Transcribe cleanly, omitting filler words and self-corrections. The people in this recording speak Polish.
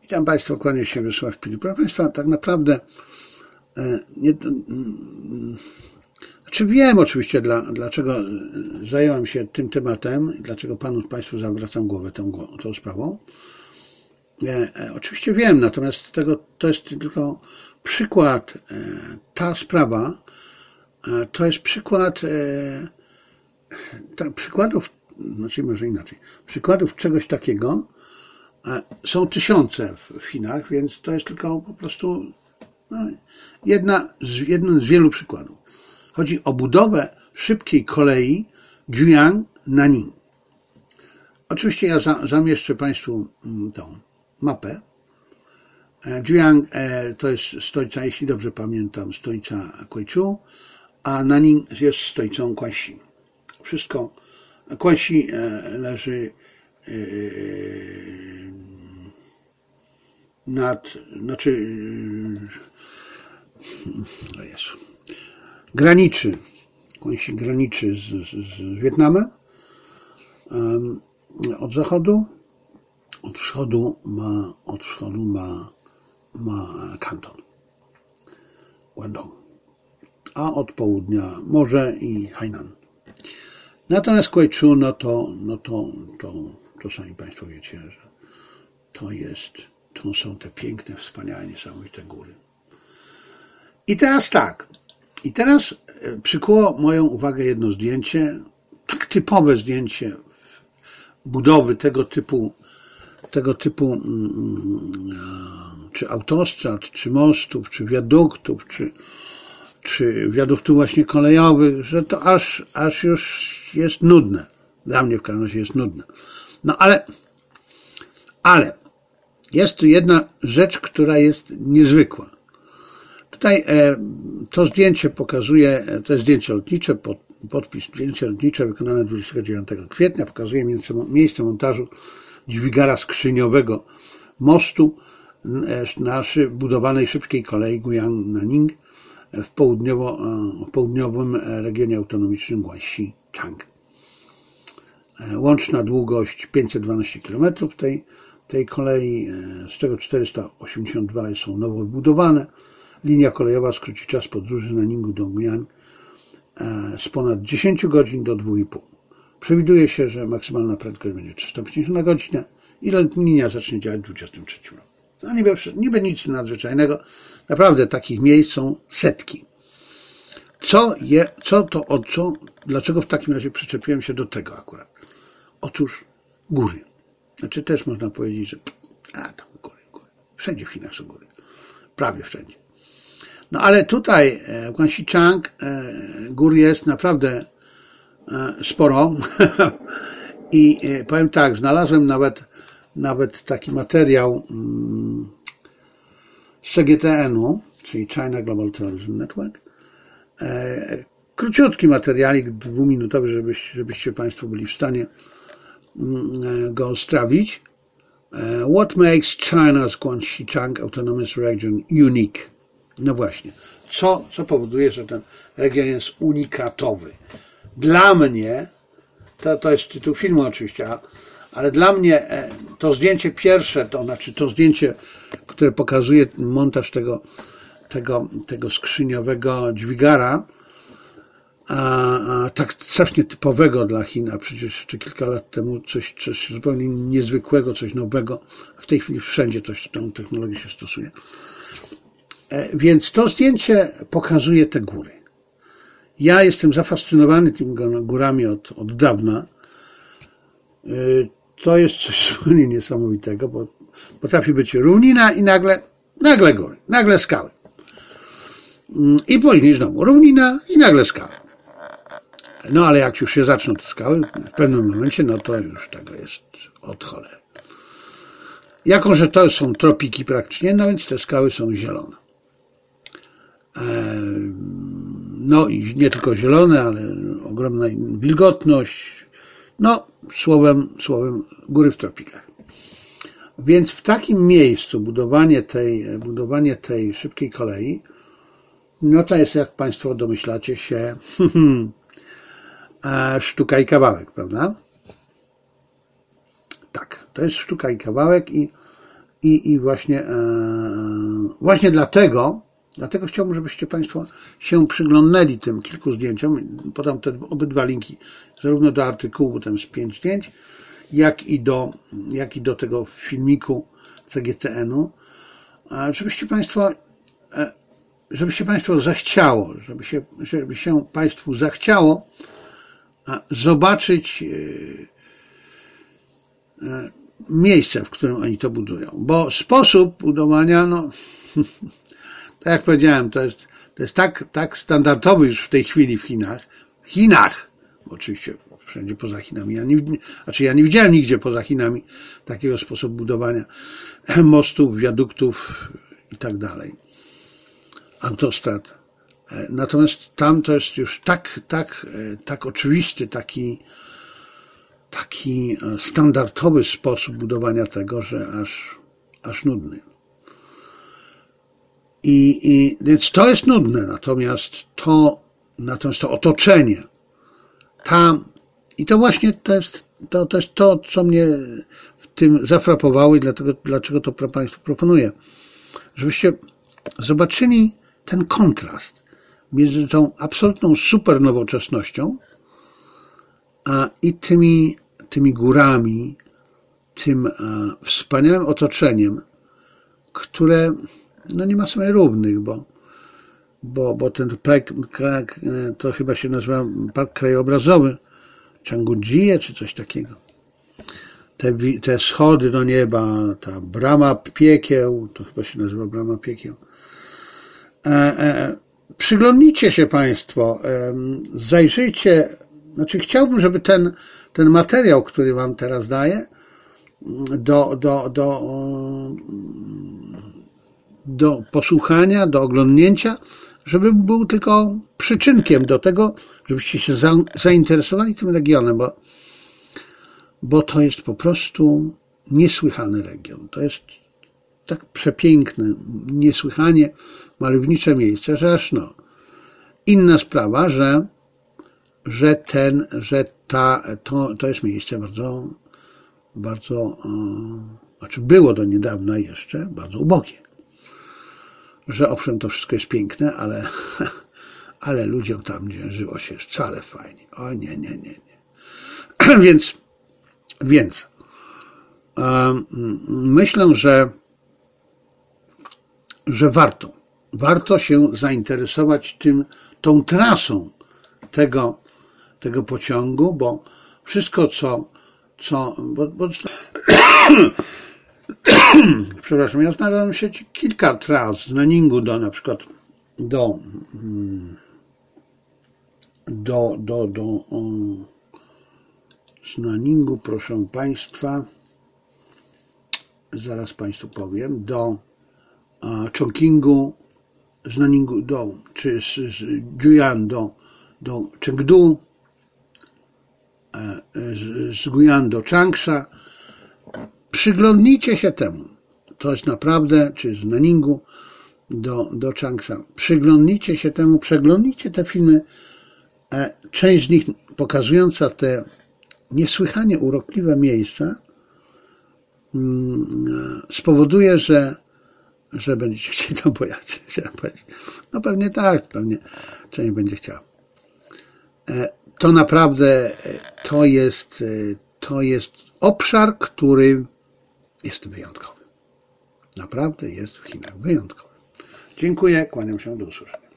Witam Państwa, kłaniam się, Wiesław Filip. Proszę Państwa, tak naprawdę wiem oczywiście, dlaczego zająłem się tym tematem i dlaczego Państwu zawracam głowę tą sprawą. Oczywiście wiem, natomiast to jest tylko przykład, ta sprawa to jest przykład przykładów, znaczy może inaczej, przykładów czegoś takiego są tysiące w Chinach, więc to jest tylko po prostu jeden z wielu przykładów. Chodzi o budowę szybkiej kolei Juyang-Nanning. Oczywiście ja zamieszczę Państwu tą mapę. Juyang to jest stolica, jeśli dobrze pamiętam, stolica Kweichou, a Nanning jest stolicą Guangxi. Wszystko, Guangxi leży Guangxi graniczy z Wietnamem od zachodu. Od wschodu ma kanton Guangdong, a od południa morze i Hainan. Natomiast Kweichou, to sami Państwo wiecie, że to są te piękne, wspaniałe, niesamowite góry. I teraz tak. I teraz przykuło moją uwagę jedno zdjęcie, tak typowe zdjęcie budowy tego typu czy autostrad, czy mostów, czy wiaduktów, czy wiaduktów właśnie kolejowych, że to aż już jest nudne. Dla mnie w każdym razie jest nudne. No ale jest tu jedna rzecz, która jest niezwykła. Tutaj to zdjęcie pokazuje, to jest zdjęcie lotnicze, podpis zdjęcie lotnicze wykonane 29 kwietnia, pokazuje miejsce montażu dźwigara skrzyniowego mostu budowanej szybkiej kolei Juyang-Nanning w południowym regionie autonomicznym Guangxi-Chang. Łączna długość 512 km tej kolei, z czego 482 są nowo wybudowane. Linia kolejowa skróci czas podróży Nanningu do Guiyang z ponad 10 godzin do 2,5. Przewiduje się, że maksymalna prędkość będzie 350 na godzinę i linia zacznie działać w 2023 roku. No niby nic nadzwyczajnego. Naprawdę takich miejsc są setki. Dlaczego w takim razie przyczepiłem się do tego akurat? Otóż góry. Znaczy też można powiedzieć, że to góry. Wszędzie w Chinach są góry. Prawie wszędzie. No ale tutaj w Guangxi-Chang gór jest naprawdę sporo i powiem tak, znalazłem nawet taki materiał z CGTN-u, czyli China Global Terrorism Network. Króciutki materialik, 2-minutowy, żebyście Państwo byli w stanie go strawić. What makes China's Guangxi-Chang Autonomous Region unique? No właśnie. Co powoduje, że ten region jest unikatowy? Dla mnie, to jest tytuł filmu oczywiście, ale dla mnie to zdjęcie pierwsze, to zdjęcie, które pokazuje montaż tego skrzyniowego dźwigara, tak strasznie typowego dla Chin, a przecież jeszcze kilka lat temu coś zupełnie niezwykłego, coś nowego. W tej chwili wszędzie tą technologię się stosuje. Więc to zdjęcie pokazuje te góry. Ja jestem zafascynowany tymi górami od dawna. To jest coś zupełnie niesamowitego, bo potrafi być równina i nagle góry, nagle skały. I później znowu równina i nagle skały. No ale jak już się zaczną te skały, w pewnym momencie, no to już tego jest od cholery. Jako że to są tropiki praktycznie, no więc te skały są zielone. No i nie tylko zielone, ale ogromna wilgotność. No, słowem góry w tropikach. Więc w takim miejscu budowanie tej szybkiej kolei, no to jest, jak Państwo domyślacie się, sztuka i kawałek, prawda? Tak, to jest sztuka i kawałek I właśnie dlatego chciałbym, żebyście Państwo się przyglądnęli tym kilku zdjęciom. Podam te obydwa linki, zarówno do artykułu, bo tam jest 5 zdjęć, jak i do tego filmiku CGTN-u, żebyście Państwo zechciało, żeby się Państwu zachciało zobaczyć miejsce, w którym oni to budują. Bo sposób budowania, no, tak jak powiedziałem, to jest tak standardowy już w tej chwili w Chinach, oczywiście wszędzie poza Chinami. Ja nie widziałem nigdzie poza Chinami takiego sposobu budowania mostów, wiaduktów i tak dalej, autostrad. Natomiast tam to jest już tak oczywisty, taki standardowy sposób budowania tego, że aż nudny. Więc to jest nudne, natomiast to otoczenie, i to właśnie to jest to, co mnie w tym zafrapowało i dlaczego to Państwu proponuję. Żebyście zobaczyli ten kontrast między tą absolutną super nowoczesnością i tymi górami, tym wspaniałym otoczeniem, które no nie ma sobie równych, bo ten park, to chyba się nazywa park krajobrazowy, Changunjie czy coś takiego. Te schody do nieba, ta brama piekieł, to chyba się nazywa brama piekieł. Przyglądnijcie się Państwo, zajrzyjcie, znaczy chciałbym, żeby ten materiał, który Wam teraz daję, do posłuchania, do oglądnięcia, żeby był tylko przyczynkiem do tego, żebyście się zainteresowali tym regionem, bo to jest po prostu niesłychany region. To jest tak przepiękne, niesłychanie malownicze miejsce, że aż no. Inna sprawa, to jest miejsce bardzo, znaczy było do niedawna jeszcze bardzo ubogie. Że owszem, to wszystko jest piękne, ale ludziom tam, gdzie żyło się wcale fajnie. O nie. Więc myślę, że warto się zainteresować tą trasą tego pociągu, bo wszystko, przepraszam, ja znalazłem w sieci kilka tras z Naningu na przykład z Naningu, proszę Państwa, zaraz Państwu powiem, do Chongqingu, z Naningu czy z Guiyang do Chengdu, z Guiyang do Changsha. Przyglądnijcie się temu. To jest naprawdę, czy z Naningu do Changsha. Przyglądnijcie się temu, przeglądnijcie te filmy. Część z nich pokazująca te niesłychanie urokliwe miejsca spowoduje, że będziecie chcieli tam pojechać. No pewnie tak, pewnie część będzie chciała. To naprawdę, to jest obszar, który jest wyjątkowy. Naprawdę jest w Chinach wyjątkowy. Dziękuję, kłaniam się, do usłyszenia.